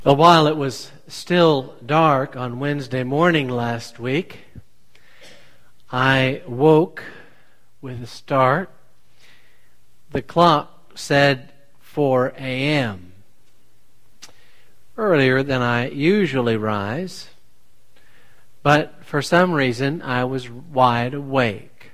Well, while it was still dark on Wednesday morning last week, I woke with a start. The clock said 4 a.m. earlier than I usually rise, but for some reason I was wide awake.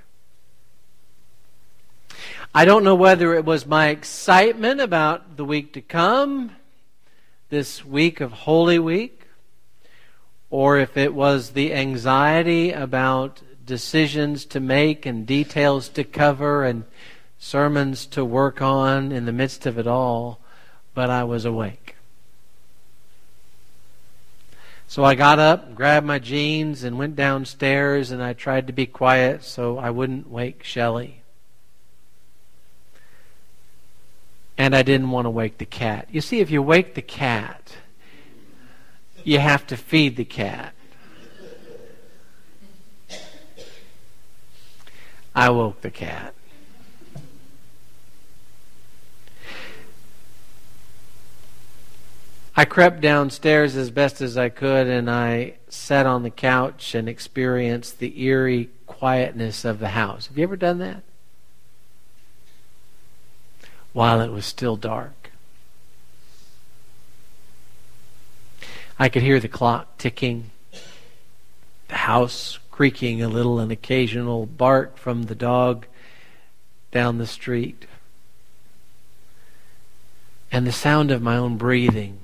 I don't know whether it was my excitement about the week to come, this week of Holy Week, or if it was the anxiety about decisions to make and details to cover and sermons to work on in the midst of it all, but I was awake. So I got up, grabbed my jeans, and went downstairs, and I tried to be quiet so I wouldn't wake Shelley. And I didn't want to wake the cat. You see, if you wake the cat, you have to feed the cat. I woke the cat. I crept downstairs as best as I could, and I sat on the couch and experienced the eerie quietness of the house. Have you ever done that? While it was still dark. I could hear the clock ticking, the house creaking a little, an occasional bark from the dog down the street, and the sound of my own breathing.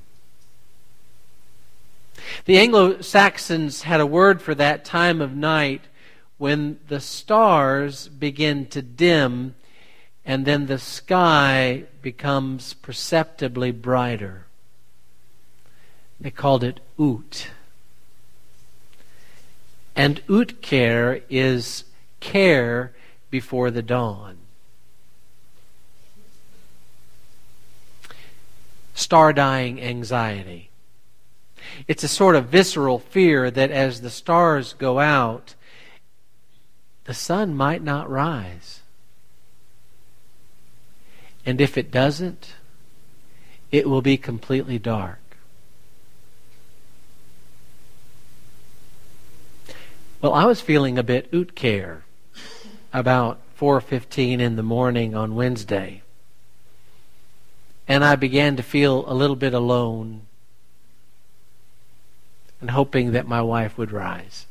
The Anglo-Saxons had a word for that time of night when the stars begin to dim and then the sky becomes perceptibly brighter. They called it ut. And utkær is care before the dawn. Star-dying anxiety. It's a sort of visceral fear that as the stars go out, the sun might not rise. And if it doesn't, it will be completely dark. Well, I was feeling a bit utkær about 4:15 in the morning on Wednesday. And I began to feel a little bit alone and hoping that my wife would rise.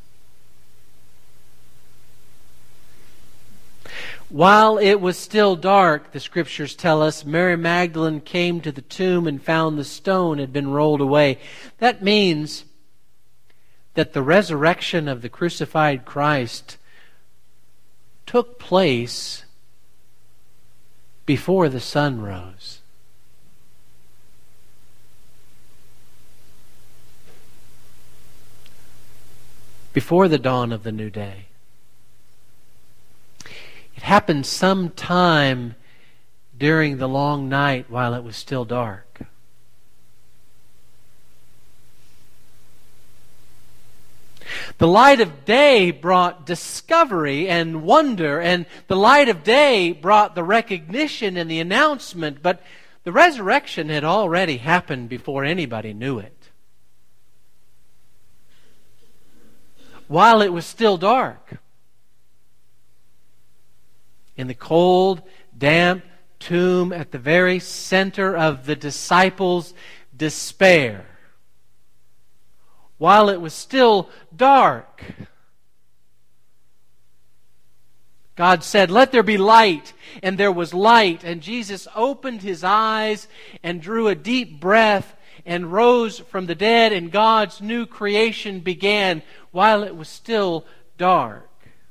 While it was still dark, the Scriptures tell us, Mary Magdalene came to the tomb and found the stone had been rolled away. That means that the resurrection of the crucified Christ took place before the sun rose. Before the dawn of the new day. It happened sometime during the long night while it was still dark. The light of day brought discovery and wonder, and the light of day brought the recognition and the announcement, but the resurrection had already happened before anybody knew it. While it was still dark. In the cold, damp tomb at the very center of the disciples' despair. While it was still dark, God said, "Let there be light," and there was light, and Jesus opened His eyes and drew a deep breath and rose from the dead, and God's new creation began while it was still dark.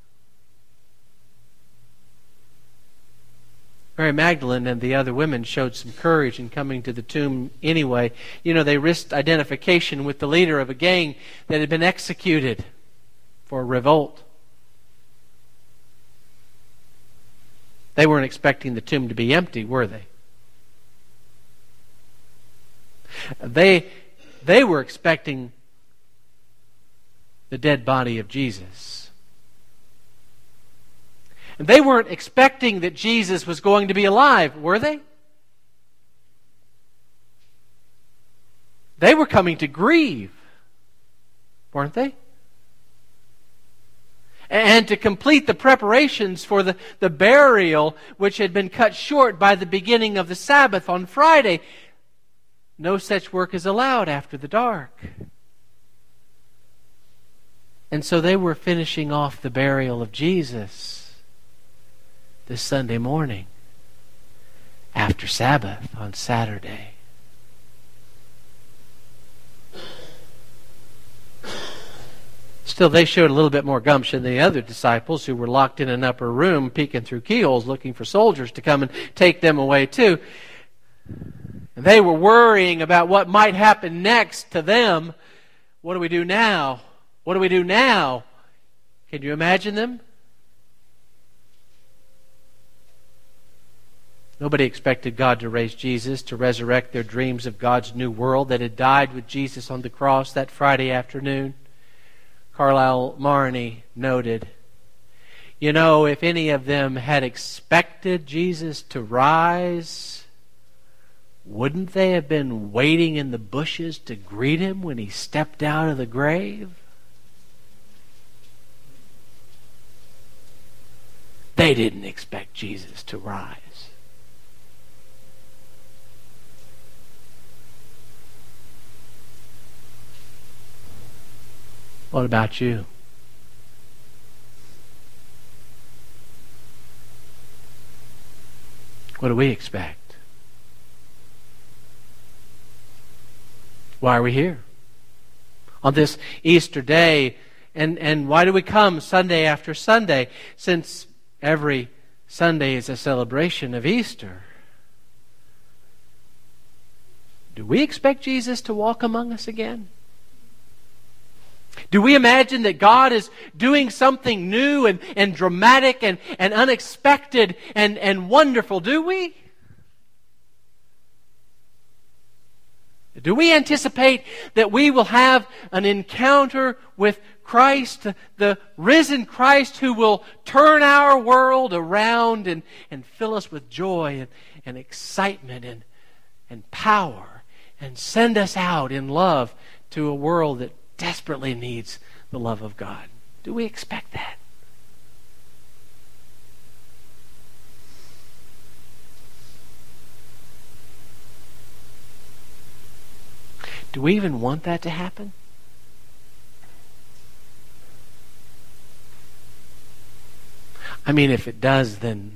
Mary Magdalene and the other women showed some courage in coming to the tomb anyway. You know, they risked identification with the leader of a gang that had been executed for a revolt. They weren't expecting the tomb to be empty, were they? They were expecting the dead body of Jesus. And they weren't expecting that Jesus was going to be alive, were they? They were coming to grieve, weren't they? And to complete the preparations for the burial, which had been cut short by the beginning of the Sabbath on Friday. No such work is allowed after the dark. And so they were finishing off the burial of Jesus this Sunday morning after Sabbath on Saturday. Still, they showed a little bit more gumption than the other disciples who were locked in an upper room peeking through keyholes looking for soldiers to come and take them away too. And they were worrying about what might happen next to them. What do we do now? What do we do now? Can you imagine them? Nobody expected God to raise Jesus, to resurrect their dreams of God's new world that had died with Jesus on the cross that Friday afternoon. Carlisle Marney noted, you know, if any of them had expected Jesus to rise, wouldn't they have been waiting in the bushes to greet him when he stepped out of the grave? They didn't expect Jesus to rise. What about you? What do we expect? Why are we here? On this Easter day, and why do we come Sunday after Sunday? Since every Sunday is a celebration of Easter. Do we expect Jesus to walk among us again? Do we imagine that God is doing something new and dramatic and unexpected and wonderful? Do we? Do we anticipate that we will have an encounter with Christ, the risen Christ who will turn our world around and fill us with joy and excitement and power and send us out in love to a world that desperately needs the love of God? Do we expect that? Do we even want that to happen? I mean, if it does, then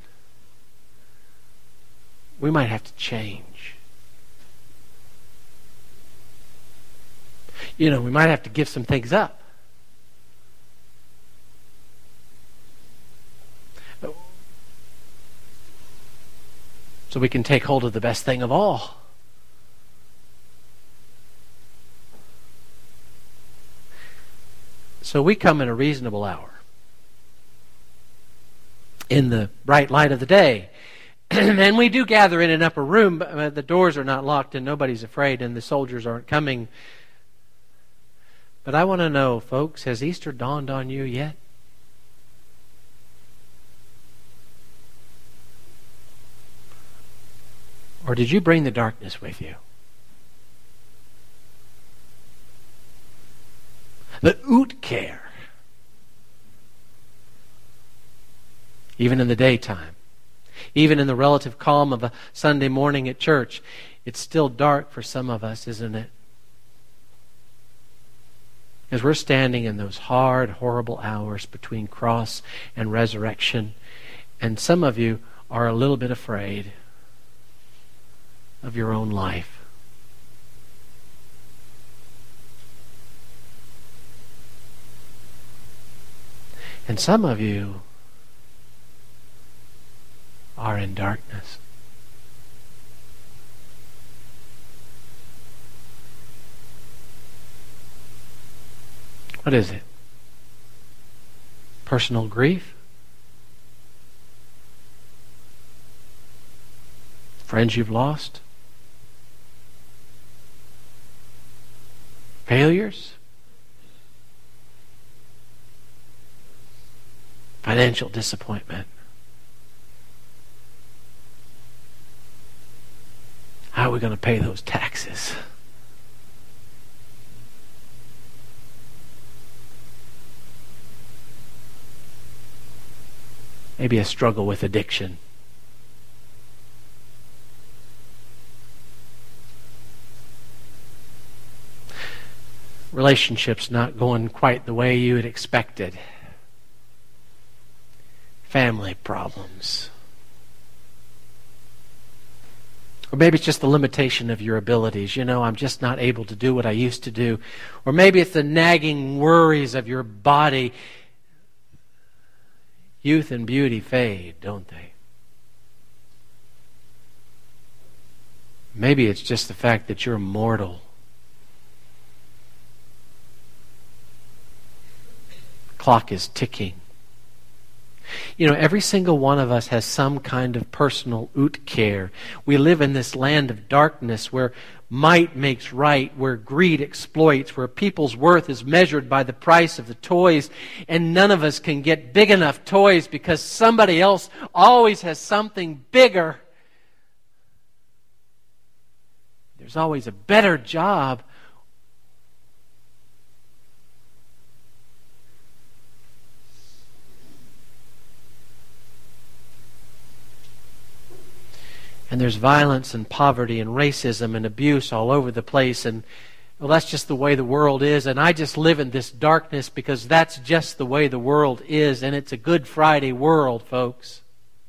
we might have to change. You know, we might have to give some things up. So we can take hold of the best thing of all. So we come in a reasonable hour, in the bright light of the day. And we do gather in an upper room. The doors are not locked and nobody's afraid and the soldiers aren't coming. But I want to know, folks, has Easter dawned on you yet? Or did you bring the darkness with you? The Utkehr. Even in the daytime, even in the relative calm of a Sunday morning at church, it's still dark for some of us, isn't it? As we're standing in those hard, horrible hours between cross and resurrection, and some of you are a little bit afraid of your own life. And some of you are in darkness. What is it? Personal grief? Friends you've lost? Failures? Financial disappointment? How are we going to pay those taxes? Maybe a struggle with addiction. Relationships not going quite the way you had expected. Family problems. Or maybe it's just the limitation of your abilities. I'm just not able to do what I used to do. Or maybe it's the nagging worries of your body. Youth and beauty fade, don't they? Maybe it's just the fact that you're mortal. Clock is ticking. Every single one of us has some kind of personal care. We live in this land of darkness where might makes right, where greed exploits, where people's worth is measured by the price of the toys, and none of us can get big enough toys because somebody else always has something bigger. There's always a better job. And there's violence and poverty and racism and abuse all over the place. And, that's just the way the world is. And I just live in this darkness because that's just the way the world is. And it's a Good Friday world, folks.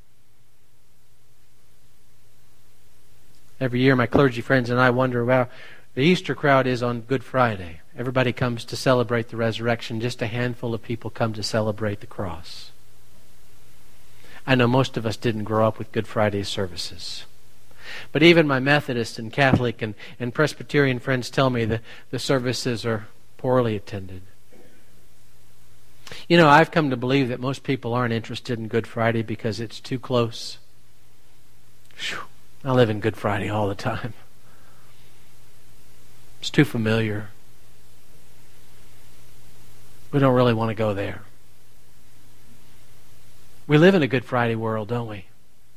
Every year my clergy friends and I wonder, well, the Easter crowd is on Good Friday. Everybody comes to celebrate the resurrection. Just a handful of people come to celebrate the cross. I know most of us didn't grow up with Good Friday services. But even my Methodist and Catholic and Presbyterian friends tell me that the services are poorly attended. I've come to believe that most people aren't interested in Good Friday because it's too close. I live in Good Friday all the time. It's too familiar. We don't really want to go there. We live in a Good Friday world, don't we?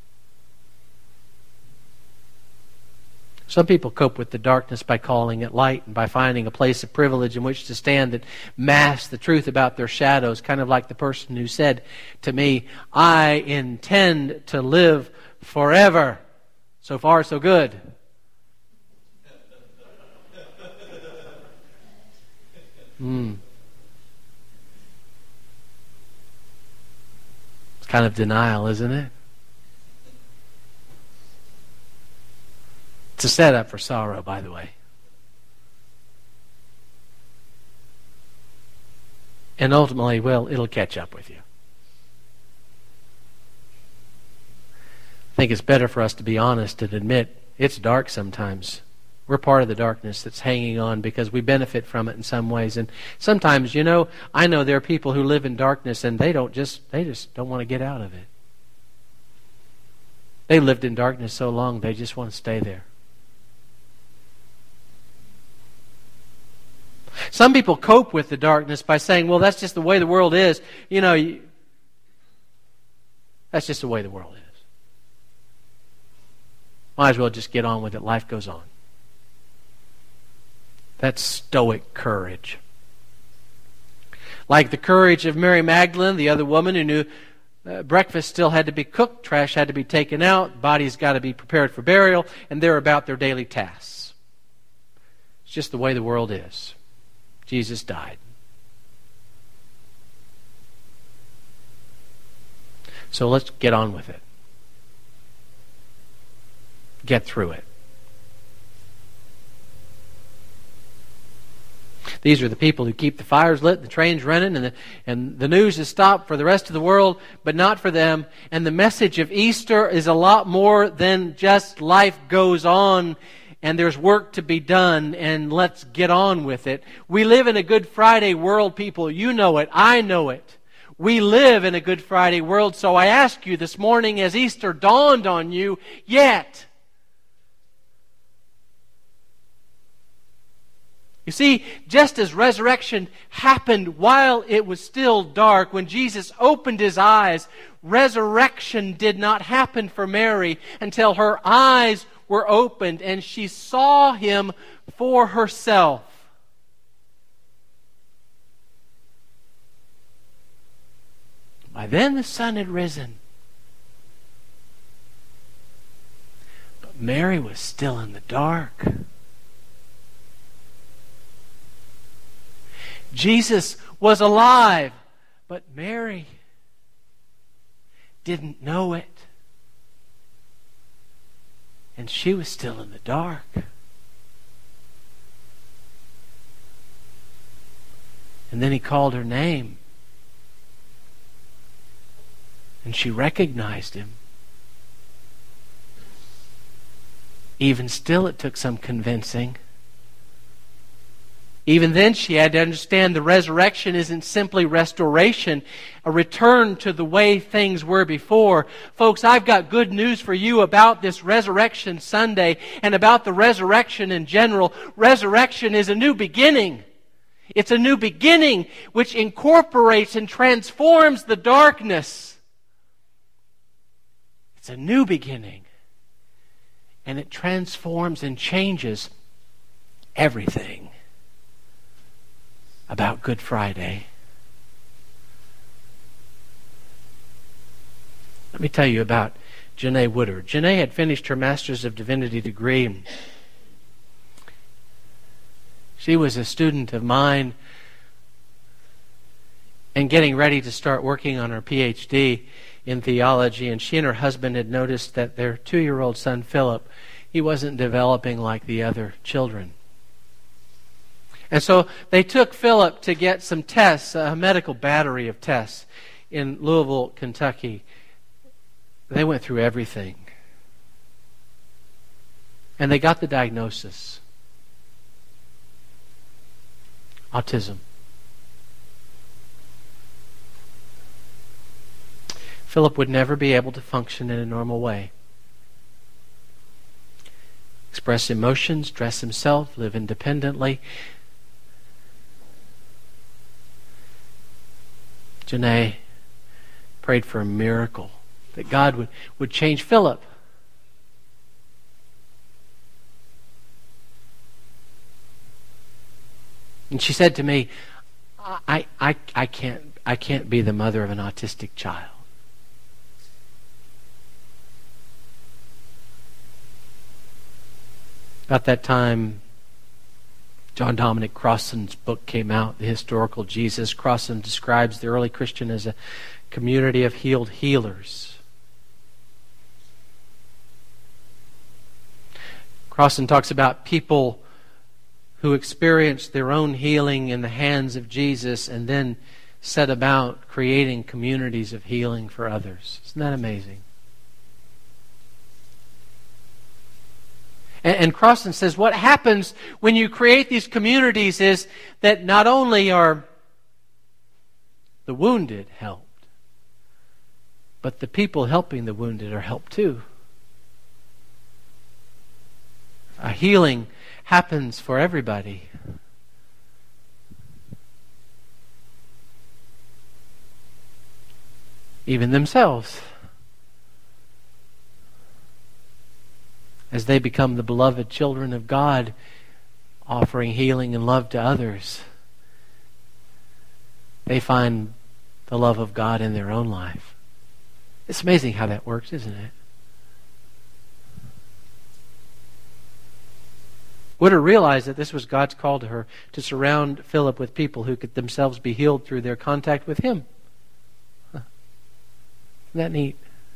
Some people cope with the darkness by calling it light and by finding a place of privilege in which to stand that masks the truth about their shadows, kind of like the person who said to me, I intend to live forever. So far, so good. It's kind of denial, isn't it? It's a setup for sorrow, by the way. And ultimately, it'll catch up with you. I think it's better for us to be honest and admit it's dark sometimes. We're part of the darkness that's hanging on because we benefit from it in some ways. And sometimes, I know there are people who live in darkness and they just don't want to get out of it. They lived in darkness so long, they just want to stay there. Some people cope with the darkness by saying, that's just the way the world is. That's just the way the world is. Might as well just get on with it. Life goes on. That's stoic courage. Like the courage of Mary Magdalene, the other woman who knew breakfast still had to be cooked, trash had to be taken out, bodies got to be prepared for burial, and they're about their daily tasks. It's just the way the world is. Jesus died. So let's get on with it. Get through it. These are the people who keep the fires lit, the trains running, and the news is stopped for the rest of the world, but not for them. And the message of Easter is a lot more than just life goes on and there's work to be done, and let's get on with it. We live in a Good Friday world, people. You know it. I know it. We live in a Good Friday world, so I ask you this morning as Easter dawned on you, yet. You see, just as resurrection happened while it was still dark, when Jesus opened his eyes, resurrection did not happen for Mary until her eyes were opened and she saw him for herself. By then the sun had risen. Mary was still in the dark. Jesus was alive, but Mary didn't know it. And she was still in the dark. And then he called her name. And she recognized him. Even still, it took some convincing. Even then, she had to understand the resurrection isn't simply restoration, a return to the way things were before. Folks, I've got good news for you about this Resurrection Sunday and about the resurrection in general. Resurrection is a new beginning. It's a new beginning which incorporates and transforms the darkness. It's a new beginning. And it transforms and changes everything about Good Friday. Let me tell you about Janae Woodard. Janae had finished her Master's of Divinity degree. And she was a student of mine and getting ready to start working on her PhD in theology. And she and her husband had noticed that their 2-year-old son, Philip, he wasn't developing like the other children. And so they took Philip to get some tests, a medical battery of tests in Louisville, Kentucky. They went through everything. And they got the diagnosis. Autism. Philip would never be able to function in a normal way. Express emotions, dress himself, live independently. Janae prayed for a miracle, that God would change Philip. And she said to me, I can't be the mother of an autistic child. About that time, John Dominic Crossan's book came out, The Historical Jesus. Crossan describes the early Christian as a community of healed healers. Crossan talks about people who experienced their own healing in the hands of Jesus and then set about creating communities of healing for others. Isn't that amazing? And Crossan says what happens when you create these communities is that not only are the wounded helped, but the people helping the wounded are helped too. A healing happens for everybody. Even themselves. As they become the beloved children of God, offering healing and love to others, they find the love of God in their own life. It's amazing how that works, isn't it? Woodard realized that this was God's call to her, to surround Philip with people who could themselves be healed through their contact with him. Isn't that neat?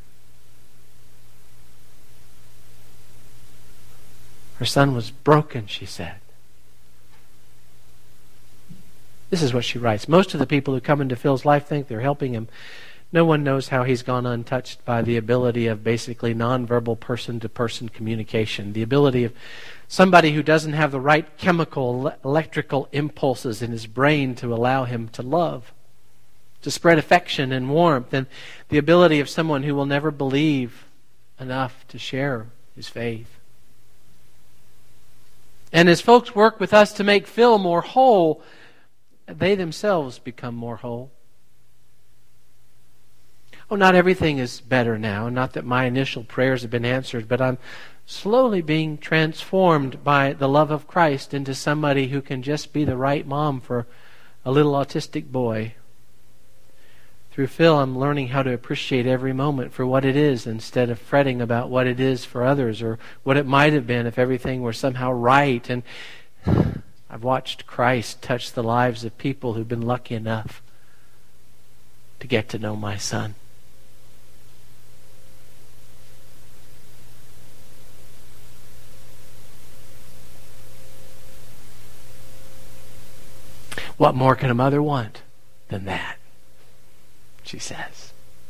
Her son was broken, she said. This is what she writes. Most of the people who come into Phil's life think they're helping him. No one knows how he's gone untouched by the ability of basically nonverbal person-to-person communication. The ability of somebody who doesn't have the right chemical, electrical impulses in his brain to allow him to love, to spread affection and warmth, and the ability of someone who will never believe enough to share his faith. And as folks work with us to make Phil more whole, they themselves become more whole. Oh, not everything is better now. Not that my initial prayers have been answered, but I'm slowly being transformed by the love of Christ into somebody who can just be the right mom for a little autistic boy. Through Phil, I'm learning how to appreciate every moment for what it is instead of fretting about what it is for others or what it might have been if everything were somehow right. And I've watched Christ touch the lives of people who've been lucky enough to get to know my son. What more can a mother want than that? She says.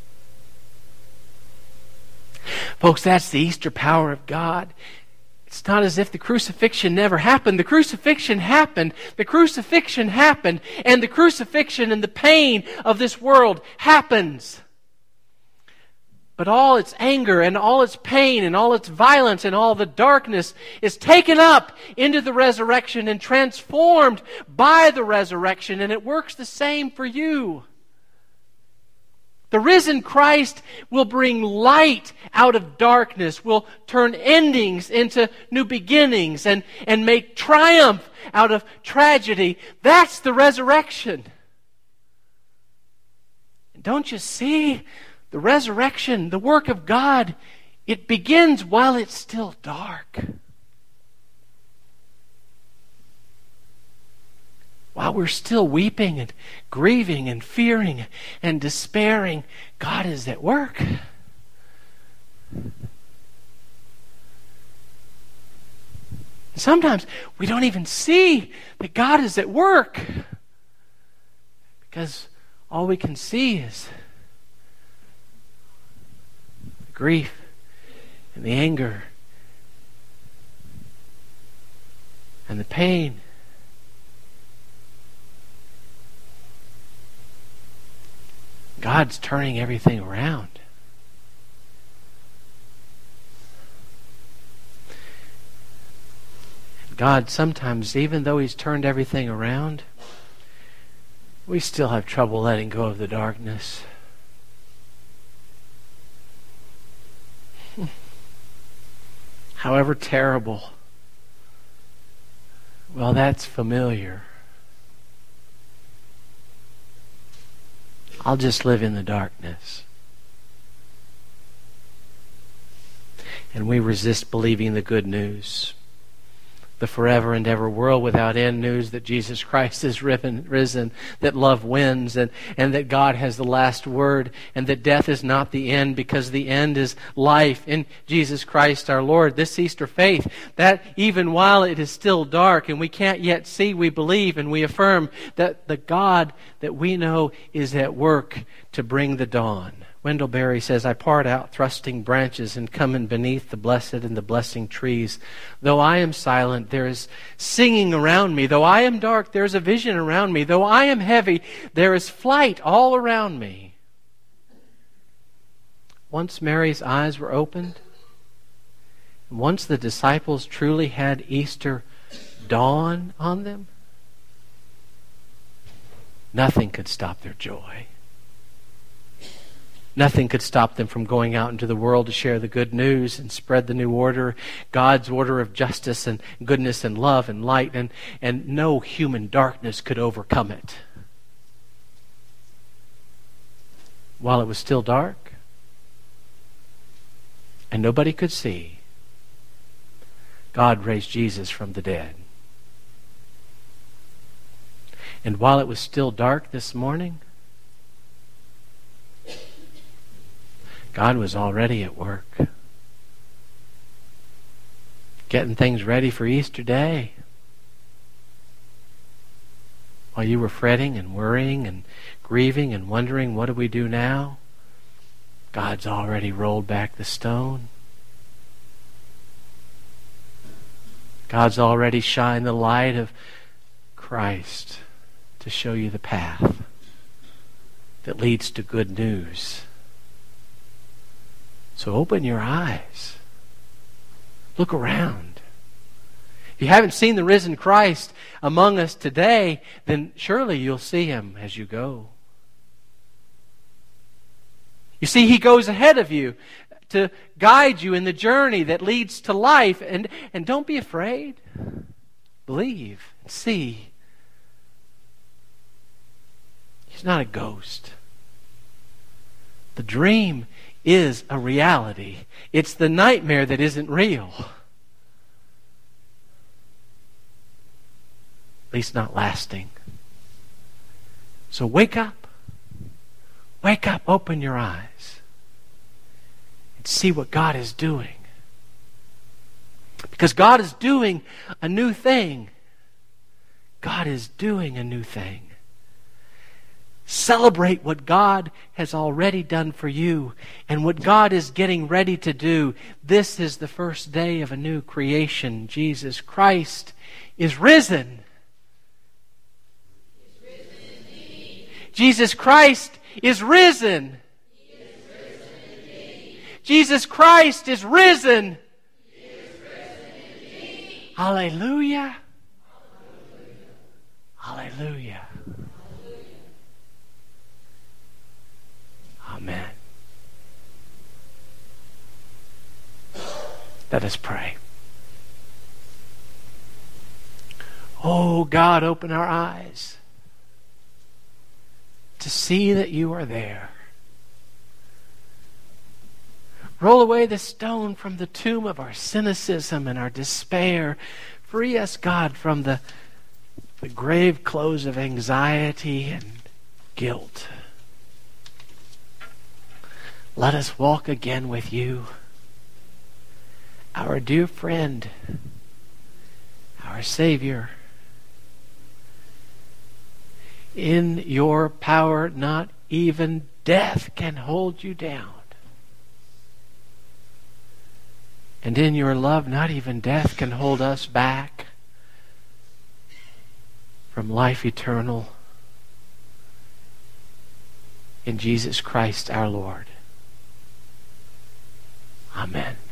Folks, that's the Easter power of God. It's not as if the crucifixion never happened. The crucifixion happened. The crucifixion happened. And the crucifixion and the pain of this world happens. But all its anger and all its pain and all its violence and all the darkness is taken up into the resurrection and transformed by the resurrection. And it works the same for you. The risen Christ will bring light out of darkness, will turn endings into new beginnings, and make triumph out of tragedy. That's the resurrection. And don't you see? The resurrection, the work of God, it begins while it's still dark. While we're still weeping and grieving and fearing and despairing, God is at work. Sometimes we don't even see that God is at work because all we can see is the grief and the anger and the pain. God's turning everything around. And God, sometimes, even though He's turned everything around, we still have trouble letting go of the darkness. However terrible, well, that's familiar. I'll just live in the darkness. And we resist believing the good news. The forever and ever world without end news that Jesus Christ is risen, that love wins, and that God has the last word, and that death is not the end because the end is life in Jesus Christ our Lord. This Easter faith, that even while it is still dark and we can't yet see, we believe and we affirm that the God that we know is at work to bring the dawn. Wendell Berry says, I part out thrusting branches and come in beneath the blessed and the blessing trees. Though I am silent, there is singing around me. Though I am dark, there is a vision around me. Though I am heavy, there is flight all around me. Once Mary's eyes were opened, and once the disciples truly had Easter dawn on them, nothing could stop their joy. Nothing could stop them from going out into the world to share the good news and spread the new order, God's order of justice and goodness and love and light, and no human darkness could overcome it. While it was still dark and nobody could see, God raised Jesus from the dead. And while it was still dark this morning, God was already at work, getting things ready for Easter Day. While you were fretting and worrying and grieving and wondering, what do we do now? God's already rolled back the stone. God's already shined the light of Christ to show you the path that leads to good news. So open your eyes. Look around. If you haven't seen the risen Christ among us today, then surely you'll see Him as you go. You see, He goes ahead of you to guide you in the journey that leads to life. And don't be afraid. Believe and see. He's not a ghost. The dream is a reality. It's the nightmare that isn't real. At least not lasting. So wake up. Wake up, open your eyes, and see what God is doing. Because God is doing a new thing. God is doing a new thing. Celebrate what God has already done for you and what God is getting ready to do. This is the first day of a new creation. Jesus Christ is risen. Jesus Christ is risen. Jesus Christ is risen. Hallelujah. Hallelujah. Amen. Let us pray. Oh God, open our eyes to see that you are there. Roll away the stone from the tomb of our cynicism and our despair. Free us, God, from the grave clothes of anxiety and guilt. Let us walk again with you, our dear friend, our Savior. In your power, not even death can hold you down. And in your love, not even death can hold us back from life eternal in Jesus Christ our Lord. Amen.